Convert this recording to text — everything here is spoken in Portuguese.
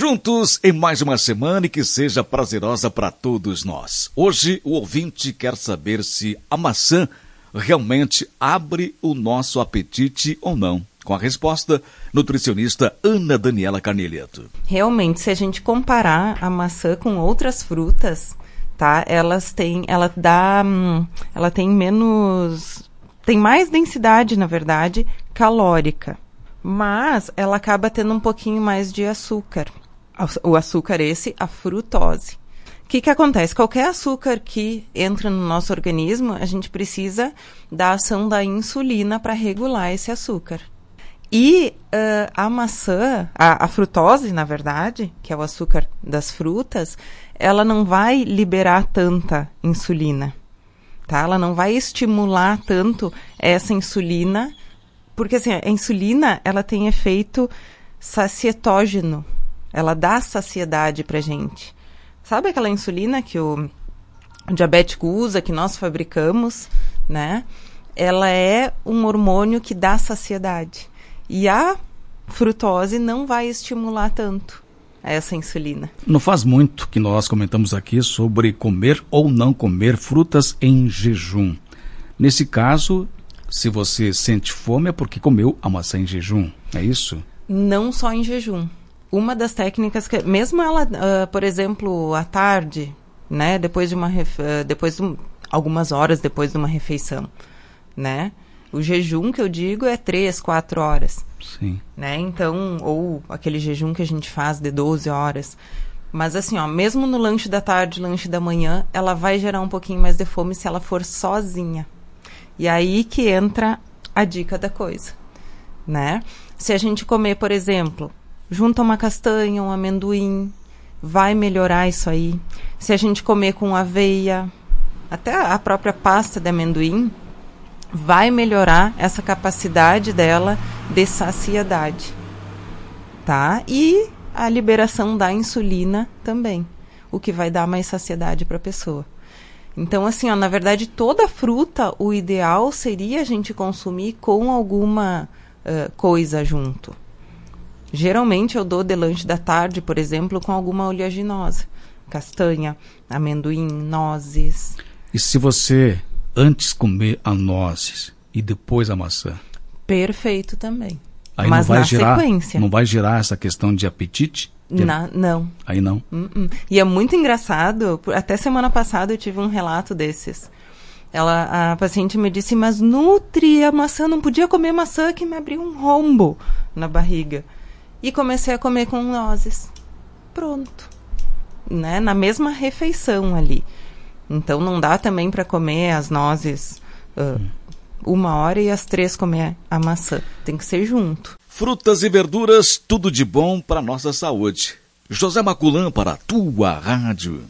Juntos em mais uma semana e que seja prazerosa para todos nós. Hoje o ouvinte quer saber se a maçã realmente abre o nosso apetite ou não. Com a resposta, nutricionista Ana Daniela Carnelieto. Realmente, se a gente comparar a maçã com outras frutas, tá? Ela tem mais densidade, na verdade, calórica. Mas ela acaba tendo um pouquinho mais de açúcar. O açúcar a frutose. O que acontece? Qualquer açúcar que entra no nosso organismo, a gente precisa da ação da insulina para regular esse açúcar. E a maçã, a frutose, na verdade, que é o açúcar das frutas, ela não vai liberar tanta insulina, tá? Ela não vai estimular tanto essa insulina, porque assim, a insulina, ela tem efeito sacietógeno, ela dá saciedade pra gente. Sabe aquela insulina que o diabético usa, que nós fabricamos, né? Ela é um hormônio que dá saciedade. E a frutose não vai estimular tanto essa insulina. Não faz muito que nós comentamos aqui sobre comer ou não comer frutas em jejum. Nesse caso, se você sente fome é porque comeu a maçã em jejum, é isso? Não só em jejum. Uma das técnicas que, mesmo ela, por exemplo, à tarde, né, algumas horas depois de uma refeição, né? O jejum que eu digo é 3, 4 horas. Sim. Né? Então, ou aquele jejum que a gente faz de 12 horas. Mas assim, ó, mesmo no lanche da tarde, lanche da manhã, ela vai gerar um pouquinho mais de fome se ela for sozinha. E aí que entra a dica da coisa, né? Se a gente comer, por exemplo, junto a uma castanha, um amendoim, vai melhorar isso aí. Se a gente comer com aveia, até a própria pasta de amendoim, vai melhorar essa capacidade dela de saciedade, tá? E a liberação da insulina também, o que vai dar mais saciedade para a pessoa. Então, assim, ó, na verdade, toda fruta, o ideal seria a gente consumir com alguma coisa junto. Geralmente eu dou de lanche da tarde, por exemplo, com alguma oleaginosa. Castanha, amendoim, nozes. E se você antes comer a nozes e depois a maçã? Perfeito também. Aí mas não vai na gerar, sequência. Não vai gerar essa questão de apetite? Não. Aí não? E é muito engraçado, até semana passada eu tive um relato desses. A paciente me disse, mas nutri a maçã, não podia comer maçã que me abriu um rombo na barriga. E comecei a comer com nozes. Pronto. Né? Na mesma refeição ali. Então não dá também para comer as nozes 1 hora e às 3 comer a maçã. Tem que ser junto. Frutas e verduras, tudo de bom para nossa saúde. José Maculã para a tua rádio.